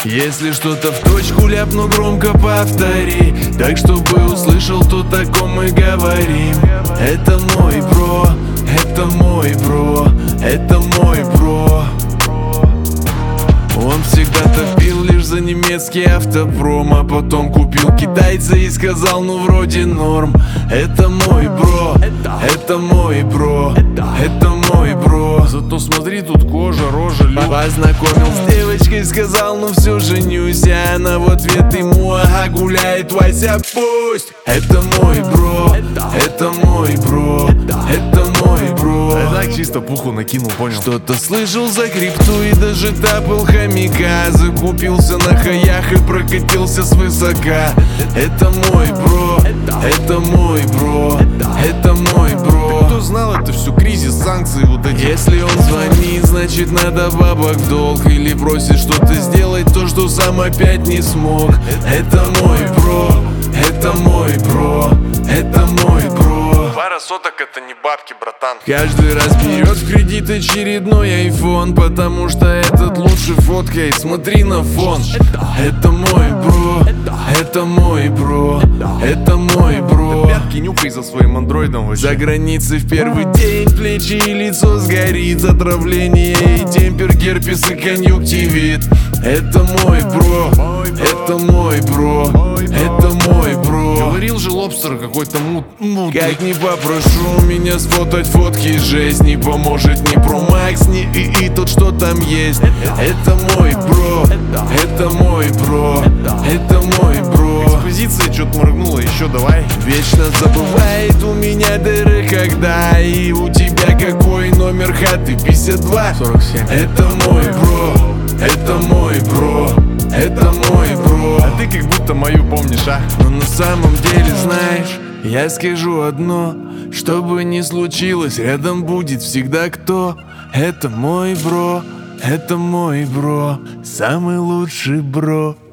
Если что-то в точку ляпну, громко повтори, так чтобы услышал, то таком мы говорим. Это мой бро, это мой бро, это мой бро. Он всегда топил лишь за немецкий автопром, а потом купил китайца и сказал, ну вроде норм. Это мой бро, это мой бро, это мой бро. Зато смотри, тут кожа, рожа, люк. Познакомил с девочкой, сказал, ну все, женюсь. А она в ответ ему, ага, гуляет Вася, пусть. Это мой бро, это мой бро, это мой бро. Я так чисто пуху накинул, понял? Что-то слышал за крипту и даже тапал хомяка. Закупился на хаях и прокатился свысока. Это мой бро, это мой бро, это мой бро. Кто знал это все, кризис, санкции вот эти. Если он звонит, значит надо бабок в долг, или просит что-то сделать, то, что сам опять не смог. Это мой бро, это мой бро, это мой бро. Пара соток это не бабки, братан. Каждый раз берет в кредит очередной айфон, потому что этот лучше фоткай, смотри на фон. Это мой бро, это мой бро, это мой бро. Пятки нюхай за своим андроидом вообще. За границей в первый день плечи и лицо сгорит, отравление и темпер, герпес и конъюнктивит. Это мой бро, это мой бро, это мой бро. Говорил же лобстер какой-то мутный. Как не попрошу меня сфотать фотки, жесть не поможет ни Pro Max, ни и тот, что там есть. Это мой бро, это мой бро, это мой бро. Экспозиция что-то моргнула, еще давай. Вечно забывает у меня дыры, когда. И у тебя какой номер хаты? 52 47. Это мой бро, это мой бро, это мой бро. А ты как будто мою помнишь, а? Но на самом деле, знаешь, я скажу одно: что бы ни случилось, рядом будет всегда кто. Это мой бро, это мой бро, самый лучший бро.